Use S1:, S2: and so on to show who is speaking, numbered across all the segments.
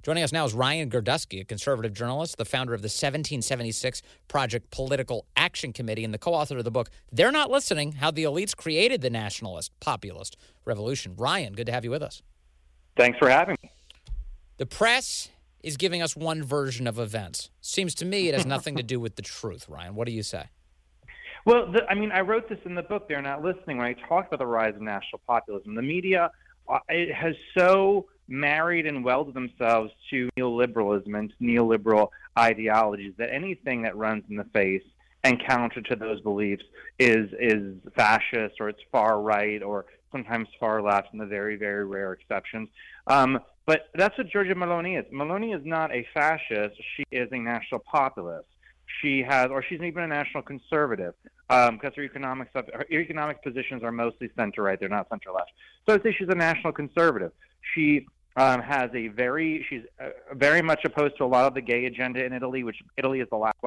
S1: Joining us now is Ryan Girdusky, a conservative journalist, the founder of the 1776 Project Political Action Committee, and the co-author of the book, They're Not Listening, How the Elites Created the Nationalist Populist Revolution. Ryan, good to have you with us.
S2: Thanks for having me.
S1: The press is giving us one version of events. Seems to me it has nothing to do with the truth, Ryan. What do you say?
S2: Well, I wrote this in the book, They're Not Listening, when I talked about the rise of national populism. The media, it has so married and welded themselves to neoliberalism and neoliberal ideologies that anything that runs in the face and counter to those beliefs is fascist, or it's far right, or sometimes far left, in the very, very rare exceptions. But that's what Giorgia Meloni is. Meloni is not a fascist. She is a national populist. She's even a national conservative, because her economic positions are mostly center right. They're not center left. So I'd say she's a national conservative. She she's very much opposed to a lot of the gay agenda in Italy, which Italy is the last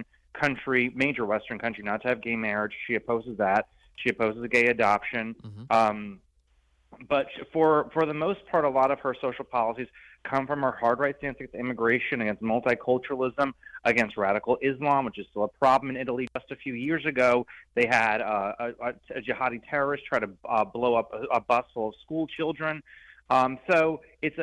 S2: major Western country not to have gay marriage. She opposes that. She opposes gay adoption. Mm-hmm. But for the most part, a lot of her social policies come from her hard right stance against immigration, against multiculturalism, against radical Islam, which is still a problem in Italy. Just a few years ago, they had a jihadi terrorist try to blow up a bus full of school children. So it's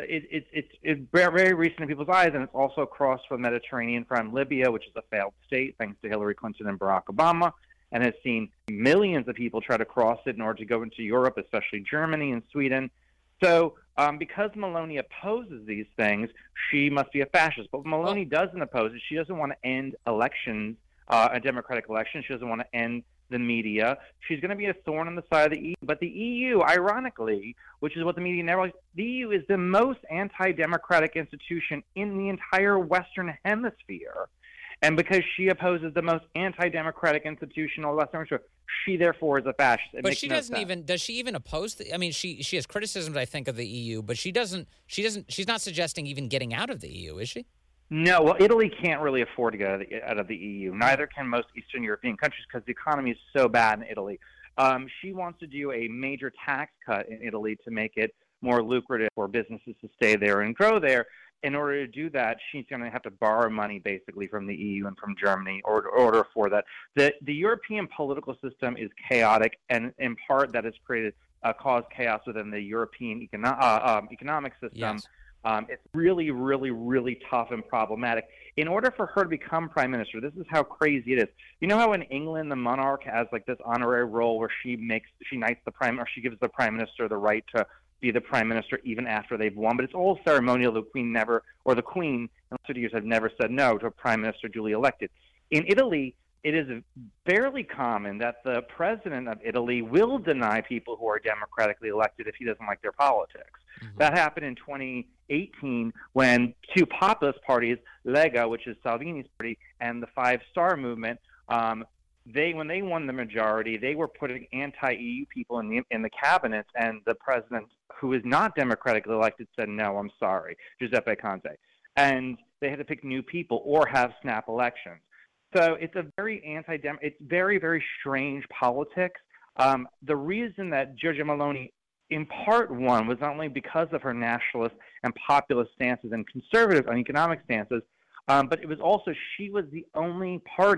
S2: very recent in people's eyes, and it's also across the Mediterranean from Libya, which is a failed state thanks to Hillary Clinton and Barack Obama, and has seen millions of people try to cross it in order to go into Europe, especially Germany and Sweden. So because Meloni opposes these things, she must be a fascist. But what Meloni doesn't oppose it. She doesn't want to end elections, a democratic election. She doesn't want to end the media. She's going to be a thorn on the side of the EU. But the EU, ironically, which is what the media never likes, the EU is the most anti-democratic institution in the entire Western Hemisphere. And because she opposes the most anti-democratic institution in the Western Hemisphere, she therefore is a fascist.
S1: But she doesn't even. Does she even oppose? She has criticisms, I think, of the EU, but she doesn't. She's not suggesting even getting out of the EU, is she?
S2: No. Well, Italy can't really afford to get out of the EU. Neither can most Eastern European countries because the economy is so bad in Italy. She wants to do a major tax cut in Italy to make it more lucrative for businesses to stay there and grow there. In order to do that, she's going to have to borrow money basically from the EU and from Germany in order for that. The European political system is chaotic, and in part that has caused chaos within the European economic system.
S1: Yes.
S2: It's really, really, really tough and problematic. In order for her to become prime minister, this is how crazy it is. You know how in England the monarch has like this honorary role where she gives the prime minister the right to be the prime minister even after they've won, but it's all ceremonial. The queen in 50 years have never said no to a prime minister duly elected. In Italy, it is fairly common that the president of Italy will deny people who are democratically elected if he doesn't like their politics. Mm-hmm. That happened in 2018 when two populist parties, Lega, which is Salvini's party, and the Five Star Movement, when they won the majority, they were putting anti-EU people in the cabinet, and the president, who is not democratically elected, said, no, I'm sorry, Giuseppe Conte. And they had to pick new people or have snap elections. So it's a very it's very, very strange politics. The reason that Giorgia Meloni in part won was not only because of her nationalist and populist stances and conservative and economic stances, but it was also her party was the only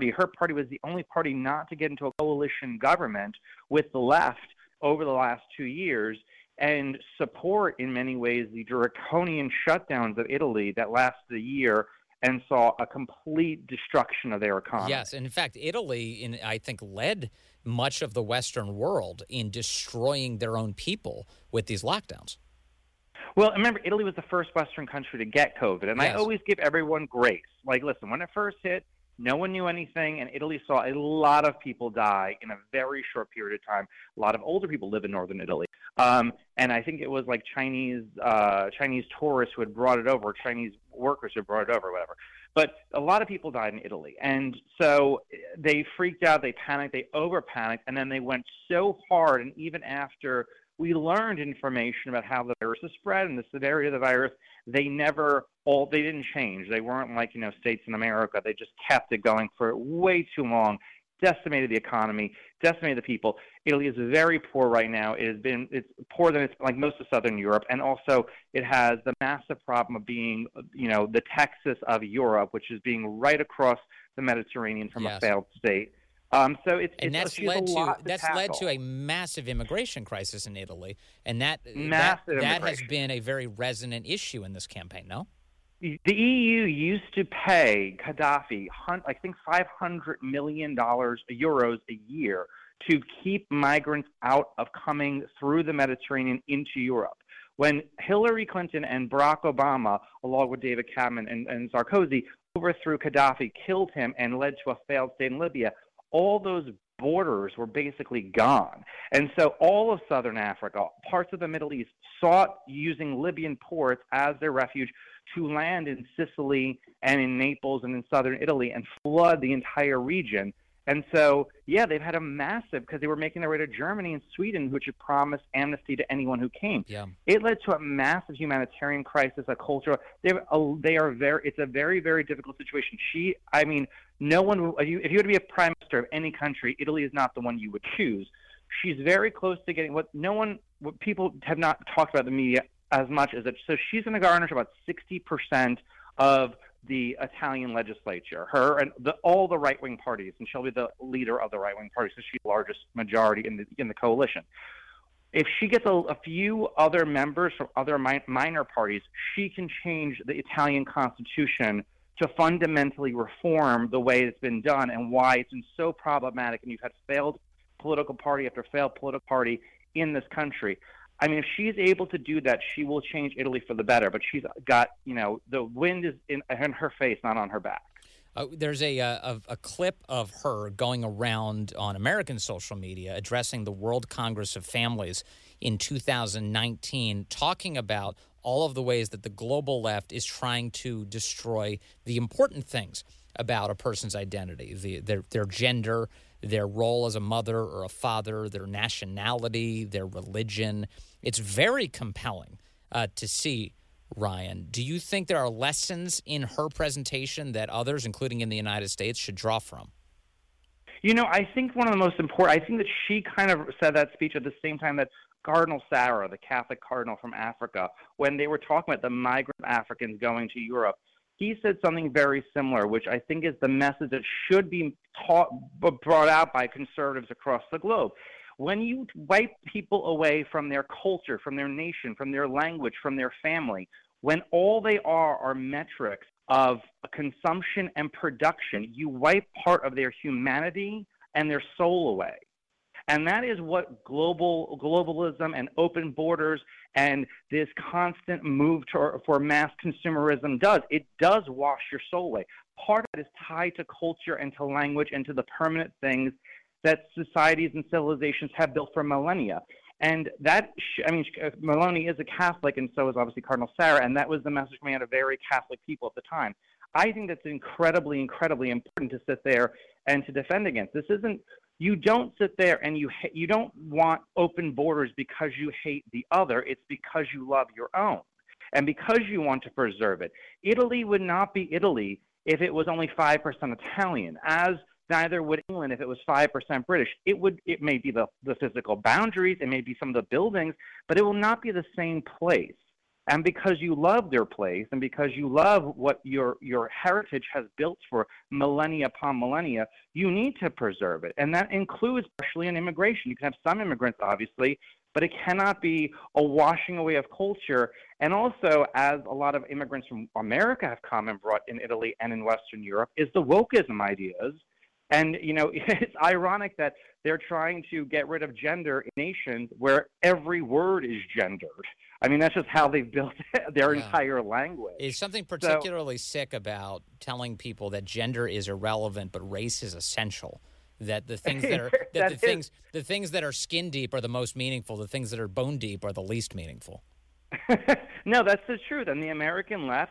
S2: party not to get into a coalition government with the left over the last 2 years and support in many ways the draconian shutdowns of Italy that lasted a year and saw a complete destruction of their economy.
S1: Yes, and in fact, Italy, I think, led much of the Western world in destroying their own people with these lockdowns.
S2: Well, remember, Italy was the first Western country to get COVID, and
S1: yes.
S2: I always give everyone grace. Like, listen, when it first hit, no one knew anything, and Italy saw a lot of people die in a very short period of time. A lot of older people live in northern Italy. And I think it was like Chinese tourists who had brought it over, Chinese workers who had brought it over, whatever. But a lot of people died in Italy. And so they freaked out, they panicked, they over-panicked, and then they went so hard, and even after we learned information about how the virus is spread and the severity of the virus, they didn't change. They weren't like, states in America. They just kept it going for way too long. decimated the economy, decimated the people. Italy is very poor right now. It's poorer than it's like most of Southern Europe, and also it has the massive problem of being, the Texas of Europe, which is being right across the Mediterranean from a failed state. So
S1: that's led to a massive immigration crisis in Italy, and that has been a very resonant issue in this campaign. No.
S2: The EU used to pay Gaddafi, I think, $500 million euros a year to keep migrants out of coming through the Mediterranean into Europe. When Hillary Clinton and Barack Obama, along with David Cameron and Sarkozy, overthrew Gaddafi, killed him, and led to a failed state in Libya, all those borders were basically gone. And so all of Southern Africa, parts of the Middle East, sought using Libyan ports as their refuge to land in Sicily and in Naples and in southern Italy and flood the entire region. And so, they've had a massive, because they were making their way to Germany and Sweden, which had promised amnesty to anyone who came.
S1: Yeah.
S2: It led to a massive humanitarian crisis, a cultural. It's a very, very difficult situation. No one. If you were to be a prime minister of any country, Italy is not the one you would choose. She's very close to getting what people have not talked about in the media as much as it. So she's going to garner about 60% of the Italian legislature, her and all the right-wing parties, and she'll be the leader of the right-wing parties, so she's the largest majority in the coalition. If she gets a few other members from other minor parties, she can change the Italian constitution to fundamentally reform the way it's been done and why it's been so problematic, and you've had failed political party after failed political party in this country. If she's able to do that, she will change Italy for the better. But she's got, the wind is in her face, not on her back.
S1: There's a clip of her going around on American social media addressing the World Congress of Families in 2019, talking about all of the ways that the global left is trying to destroy the important things about a person's identity, their gender, their role as a mother or a father, their nationality, their religion. It's very compelling to see, Ryan. Do you think there are lessons in her presentation that others, including in the United States, should draw from?
S2: I think one of the most important, I think that she kind of said that speech at the same time that Cardinal Sarah, the Catholic cardinal from Africa, when they were talking about the migrant Africans going to Europe, he said something very similar, which I think is the message that should be brought out by conservatives across the globe. When you wipe people away from their culture, from their nation, from their language, from their family, when all they are metrics of consumption and production, you wipe part of their humanity and their soul away. And that is what globalism and open borders and this constant move for mass consumerism does. It does wash your soul away. Part of it is tied to culture and to language and to the permanent things that societies and civilizations have built for millennia. And that, Meloni is a Catholic, and so is obviously Cardinal Sarah, and that was the message coming out of very Catholic people at the time. I think that's incredibly, incredibly important to sit there and to defend against. This isn't. You don't sit there and you don't want open borders because you hate the other. It's because you love your own and because you want to preserve it. Italy would not be Italy if it was only 5% Italian, as neither would England if it was 5% British. It may be the physical boundaries, it may be some of the buildings, but it will not be the same place. And because you love their place and because you love what your heritage has built for millennia upon millennia, you need to preserve it. And that includes partially in immigration. You can have some immigrants, obviously, but it cannot be a washing away of culture. And also, as a lot of immigrants from America have come and brought in Italy and in Western Europe, is the wokeism ideas. And, it's ironic that they're trying to get rid of gender in nations where every word is gendered. That's just how they've built their entire language.
S1: Is something particularly sick about telling people that gender is irrelevant but race is essential? That the things that are the things that are skin deep are the most meaningful. The things that are bone deep are the least meaningful.
S2: No, that's the truth. And the American left,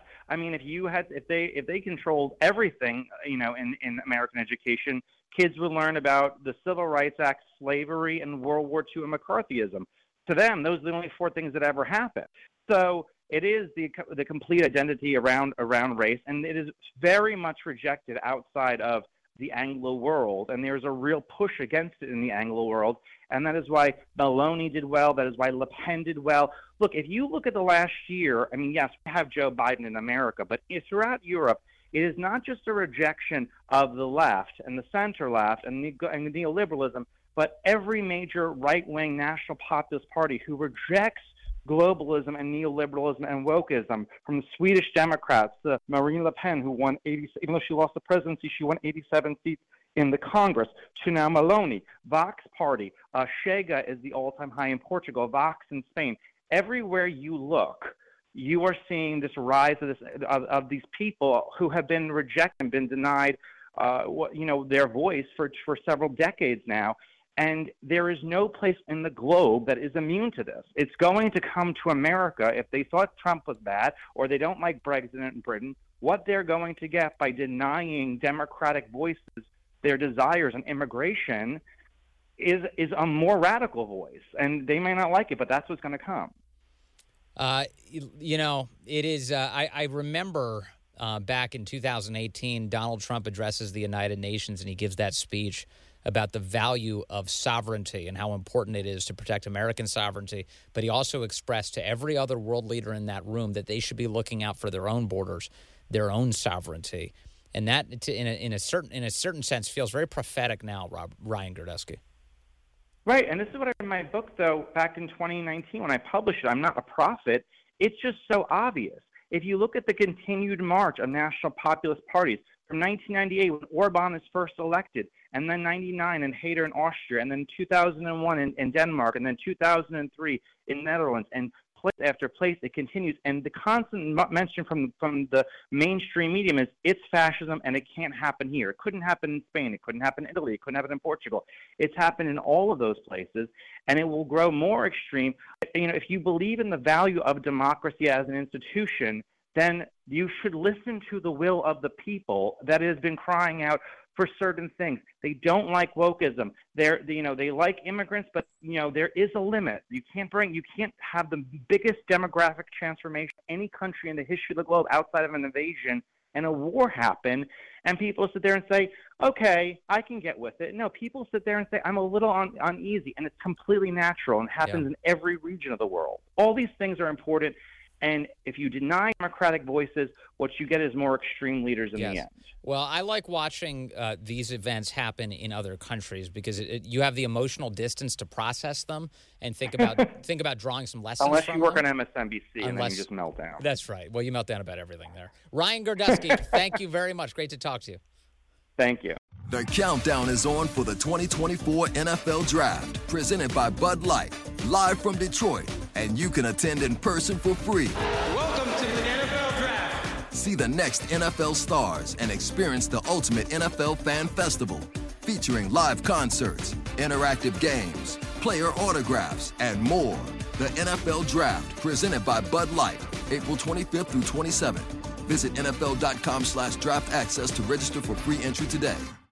S2: if they controlled everything, in American education, kids would learn about the Civil Rights Act, slavery, and World War II and McCarthyism. To them, those are the only four things that ever happened. So it is the complete identity around race, and it is very much rejected outside of the Anglo world, and there's a real push against it in the Anglo world, and that is why Meloni did well. That is why Le Pen did well. Look, if you look at the last year, I mean, yes, we have Joe Biden in America, but throughout Europe, it is not just a rejection of the left and the center left and neoliberalism, but every major right-wing national populist party who rejects globalism and neoliberalism and wokeism, from the Swedish Democrats to Marine Le Pen, who won 80, even though she lost the presidency, she won 87 seats in the Congress, to now Meloni, Vox Party, Chega is the all-time high in Portugal, Vox in Spain. Everywhere you look, you are seeing this rise of these people who have been rejected and been denied their voice for several decades now. And there is no place in the globe that is immune to this. It's going to come to America. If they thought Trump was bad or they don't like Brexit in Britain, what they're going to get by denying democratic voices their desires on immigration is a more radical voice. And they may not like it, but that's what's going to come.
S1: It is. I remember back in 2018, Donald Trump addresses the United Nations, and he gives that speech about the value of sovereignty and how important it is to protect American sovereignty. But he also expressed to every other world leader in that room that they should be looking out for their own borders, their own sovereignty. And that, in a certain sense, feels very prophetic now, Ryan Girdusky.
S2: Right, and this is what I read in my book, though, back in 2019 when I published it. I'm not a prophet. It's just so obvious. If you look at the continued march of national populist parties from 1998 when Orban is first elected, and then 99 in Haider in Austria, and then 2001 in Denmark, and then 2003 in Netherlands, and place after place it continues. And the constant mention from the mainstream medium is it's fascism and it can't happen here. It couldn't happen in Spain. It couldn't happen in Italy. It couldn't happen in Portugal. It's happened in all of those places, and it will grow more extreme. If you believe in the value of democracy as an institution, then you should listen to the will of the people that has been crying out for certain things. They don't like wokeism. They like immigrants, but there is a limit. You can't have the biggest demographic transformation of any country in the history of the globe outside of an invasion and a war happen, and people sit there and say, okay, I can get with it. No, people sit there and say, I'm a little uneasy, and it's completely natural and happens in every region of the world. All these things are important. And if you deny democratic voices, what you get is more extreme leaders in the end.
S1: Well, I like watching these events happen in other countries because you have the emotional distance to process them and think about drawing some lessons
S2: Unless
S1: from
S2: you work
S1: them.
S2: on MSNBC and then you just melt down.
S1: That's right. Well, you melt down about everything there. Ryan Girdusky, thank you very much. Great to talk to you.
S2: Thank you.
S3: The countdown is on for the 2024 NFL Draft, presented by Bud Light, live from Detroit, and you can attend in person for free.
S4: Welcome to the NFL Draft.
S3: See the next NFL stars and experience the ultimate NFL fan festival, featuring live concerts, interactive games, player autographs, and more. The NFL Draft, presented by Bud Light, April 25th through 27th. Visit NFL.com/draft access to register for free entry today.